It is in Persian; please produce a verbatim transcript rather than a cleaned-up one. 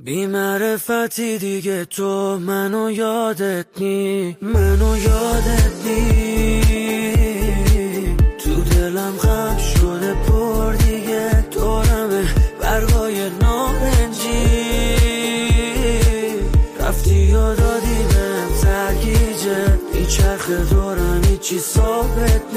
بی معرفتی دیگه تو منو یادت نی، منو یادت نی. تو دلم غم شده پر دیگه، دورمه برگای نارنجی. رفتی یا دادی بهم ترگیجه، این چرخ دورم هیچی ثابت